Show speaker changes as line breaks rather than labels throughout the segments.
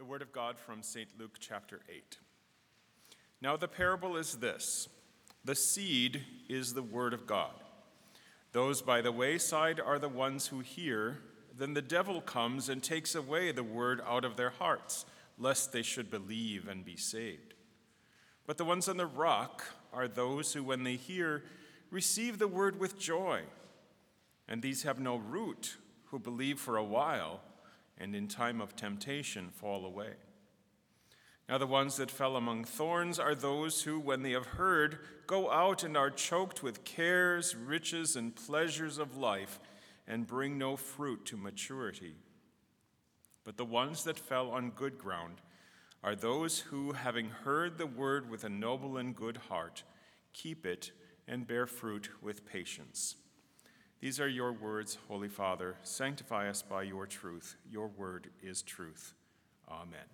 The word of God from St. Luke chapter 8. Now the parable is this: the seed is the word of God. Those by the wayside are the ones who hear. Then the devil comes and takes away the word out of their hearts, lest they should believe and be saved. But the ones on the rock are those who, when they hear, receive the word with joy. And these have no root, who believe for a while, and in time of temptation fall away. Now the ones that fell among thorns are those who, when they have heard, go out and are choked with cares, riches, and pleasures of life, and bring no fruit to maturity. But the ones that fell on good ground are those who, having heard the word with a noble and good heart, keep it and bear fruit with patience. These are your words, Holy Father. Sanctify us by your truth. Your word is truth. Amen.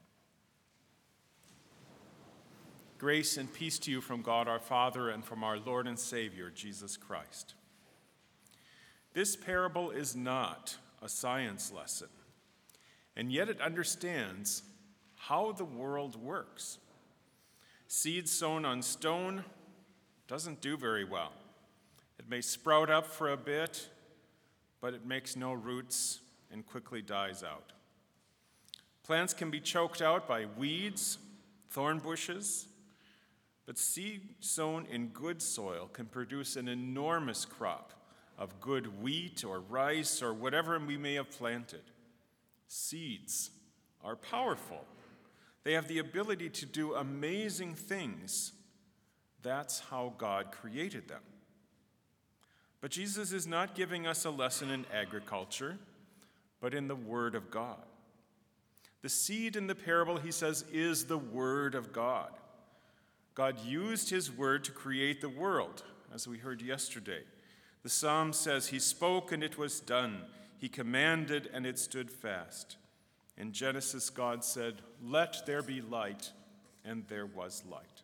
Grace and peace to you from God our Father and from our Lord and Savior, Jesus Christ. This parable is not a science lesson, and yet it understands how the world works. Seed sown on stone doesn't do very well. It may sprout up for a bit, but it makes no roots and quickly dies out. Plants can be choked out by weeds, thorn bushes, but seed sown in good soil can produce an enormous crop of good wheat or rice or whatever we may have planted. Seeds are powerful. They have the ability to do amazing things. That's how God created them. But Jesus is not giving us a lesson in agriculture, but in the Word of God. The seed in the parable, he says, is the Word of God. God used his Word to create the world, as we heard yesterday. The Psalm says, he spoke and it was done. He commanded and it stood fast. In Genesis, God said, let there be light, and there was light.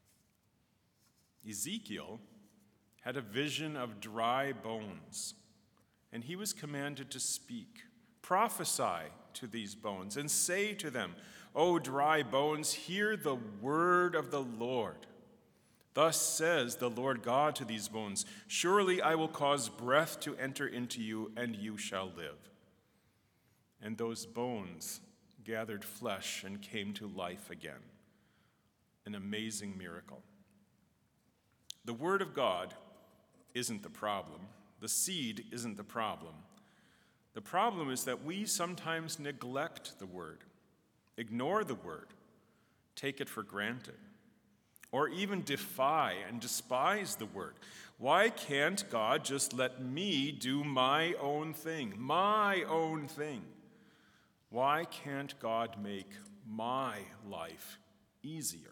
Ezekiel had a vision of dry bones, and he was commanded to speak, prophesy to these bones, and say to them, O dry bones, hear the word of the Lord. Thus says the Lord God to these bones, surely I will cause breath to enter into you, and you shall live. And those bones gathered flesh and came to life again. An amazing miracle. The word of God isn't the problem. The seed isn't the problem. The problem is that we sometimes neglect the word, ignore the word, take it for granted, or even defy and despise the word. Why can't God just let me do my own thing? My own thing. Why can't God make my life easier?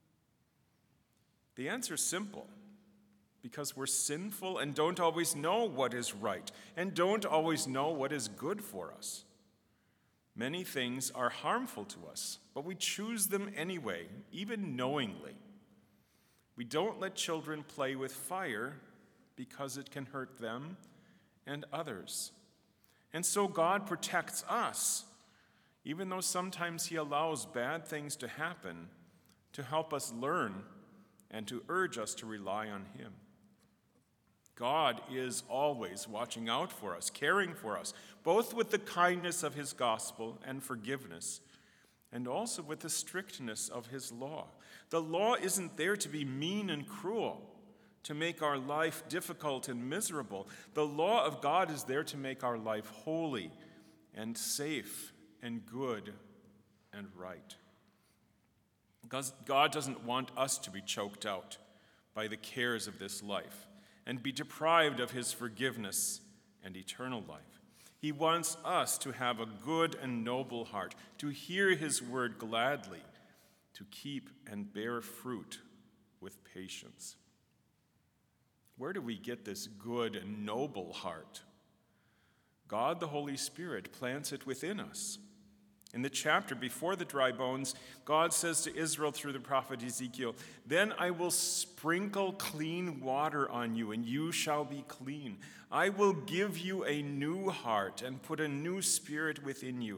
The answer is simple. Because we're sinful and don't always know what is right and don't always know what is good for us. Many things are harmful to us, but we choose them anyway, even knowingly. We don't let children play with fire because it can hurt them and others. And so God protects us, even though sometimes he allows bad things to happen to help us learn and to urge us to rely on him. God is always watching out for us, caring for us, both with the kindness of his gospel and forgiveness, and also with the strictness of his law. The law isn't there to be mean and cruel, to make our life difficult and miserable. The law of God is there to make our life holy and safe and good and right. Because God doesn't want us to be choked out by the cares of this life and be deprived of his forgiveness and eternal life. He wants us to have a good and noble heart, to hear his word gladly, to keep and bear fruit with patience. Where do we get this good and noble heart? God, the Holy Spirit, plants it within us. In the chapter before the dry bones, God says to Israel through the prophet Ezekiel, then I will sprinkle clean water on you, and you shall be clean. I will give you a new heart and put a new spirit within you.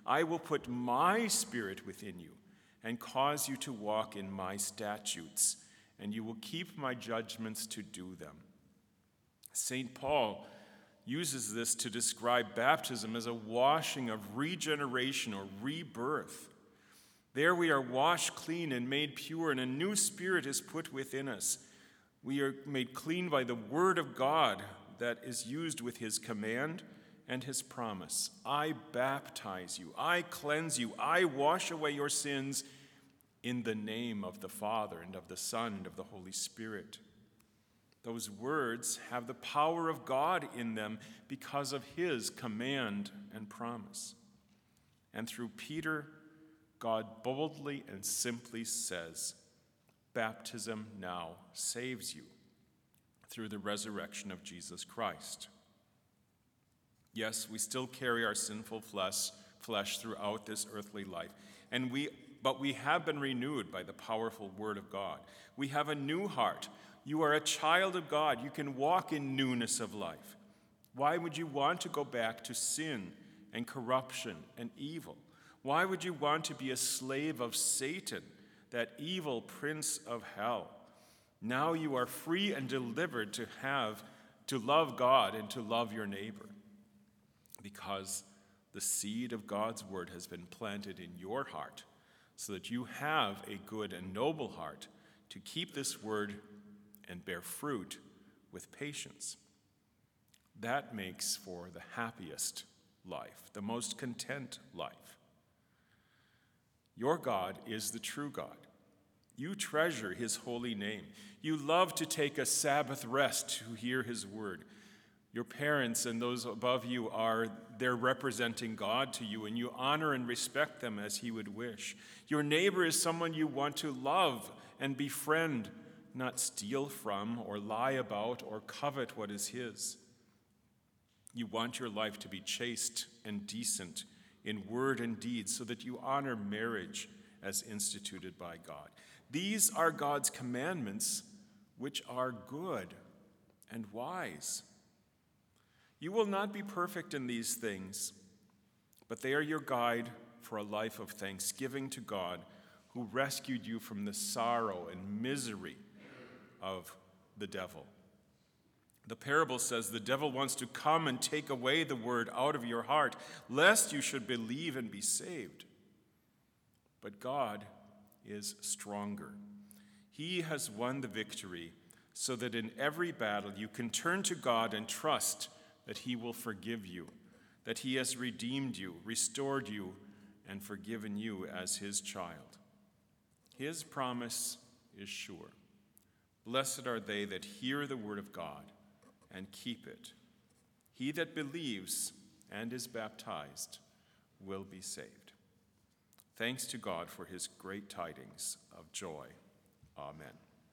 I will put my Spirit within you and cause you to walk in my statutes, and you will keep my judgments to do them. St. Paul uses this to describe baptism as a washing of regeneration or rebirth. There we are washed clean and made pure, and a new spirit is put within us. We are made clean by the word of God that is used with his command and his promise. I baptize you, I cleanse you, I wash away your sins in the name of the Father and of the Son and of the Holy Spirit. Those words have the power of God in them because of his command and promise. And through Peter, God boldly and simply says, baptism now saves you through the resurrection of Jesus Christ. Yes, we still carry our sinful flesh throughout this earthly life, but we have been renewed by the powerful word of God. We have a new heart. You are a child of God. You can walk in newness of life. Why would you want to go back to sin and corruption and evil? Why would you want to be a slave of Satan, that evil prince of hell? Now you are free and delivered to love God and to love your neighbor, because the seed of God's word has been planted in your heart, so that you have a good and noble heart to keep this word and bear fruit with patience. That makes for the happiest life, the most content life. Your God is the true God. You treasure his holy name. You love to take a Sabbath rest to hear his word. Your parents and those above you they're representing God to you, and you honor and respect them as he would wish. Your neighbor is someone you want to love and befriend, not steal from or lie about or covet what is his. You want your life to be chaste and decent in word and deed, so that you honor marriage as instituted by God. These are God's commandments, which are good and wise. You will not be perfect in these things, but they are your guide for a life of thanksgiving to God, who rescued you from the sorrow and misery of the devil. The parable says the devil wants to come and take away the word out of your heart, lest you should believe and be saved. But God is stronger. He has won the victory, so that in every battle you can turn to God and trust that he will forgive you, that he has redeemed you, restored you, and forgiven you as his child. His promise is sure. Blessed are they that hear the word of God and keep it. He that believes and is baptized will be saved. Thanks to God for his great tidings of joy. Amen.